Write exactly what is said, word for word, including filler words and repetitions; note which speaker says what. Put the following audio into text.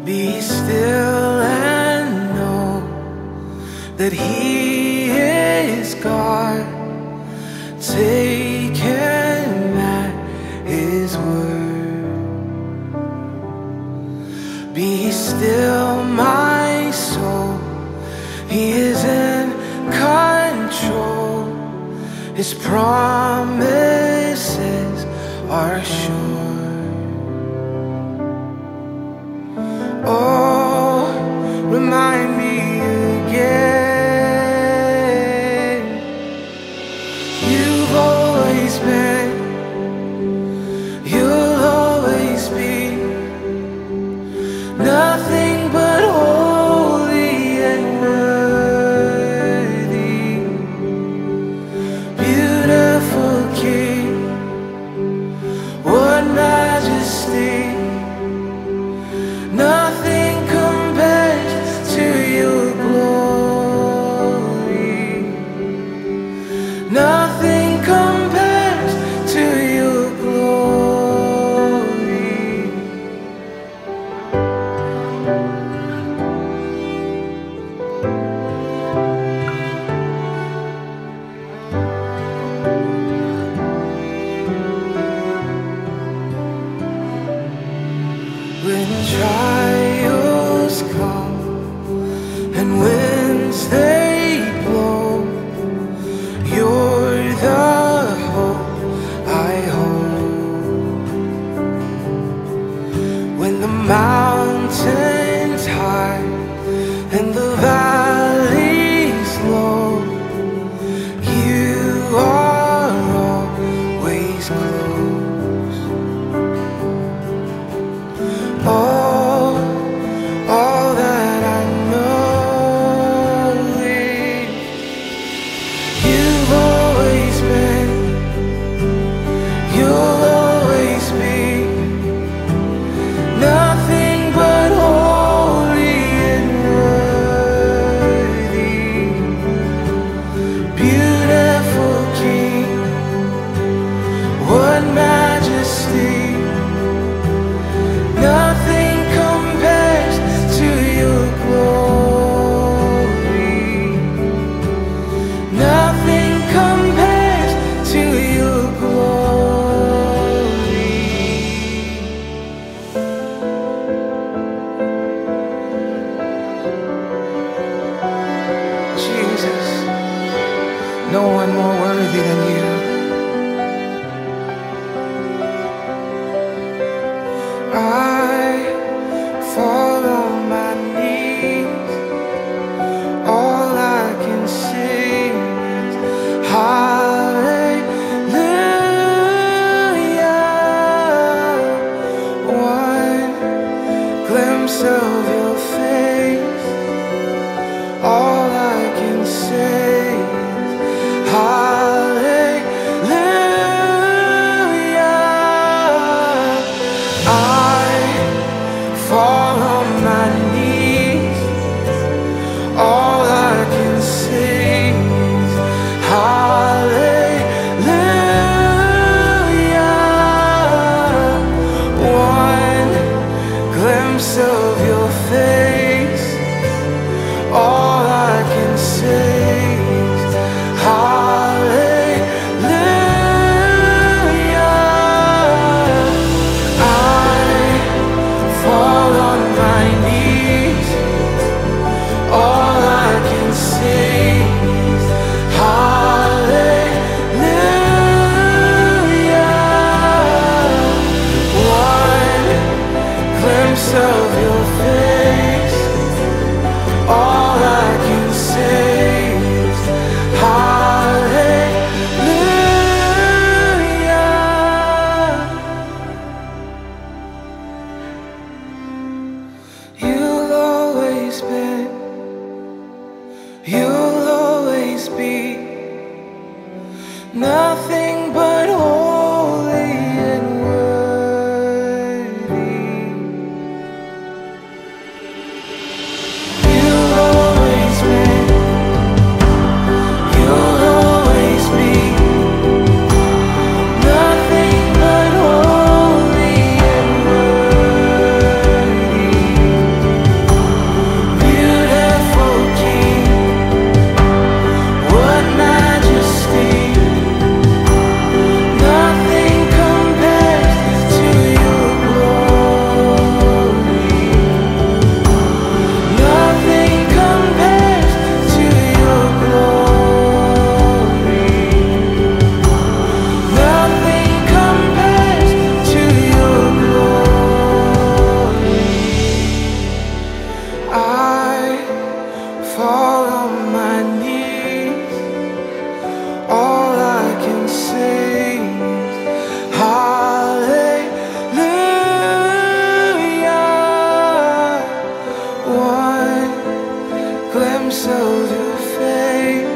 Speaker 1: Be still and know that He is God. Take Him at His word. Be still, my soul. He is in control. His promises are sure. Oh, remind me again. You've always been, you'll always be nothing but holy and worthy. Beautiful King, what majesty. Nothing compares to your glory. Nothing compares to your glory. When trials come and winds they blow, you're the hope I hold. When the mountains high and the valleys low, you are always close. All, all that I know is you've always been, you'll always be nothing but holy and worthy. Beautiful King, what majesty. Nothing compares to your glory. Nothing compares to your glory. Jesus, no one more worthy than you. I fall on my knees. All I can sing is hallelujah. One glimpse of your face. All I can say is hallelujah. I fall on my knees. All I can sing is hallelujah. One glimpse of your face. All I can say is hallelujah. I fall on my knees. All I can sing is hallelujah. One glimpse of your face. All I can say is hallelujah. You'll always been, you'll always be nothing but holy and worthy. You'll always been, you'll always be nothing but holy and worthy. shows your face.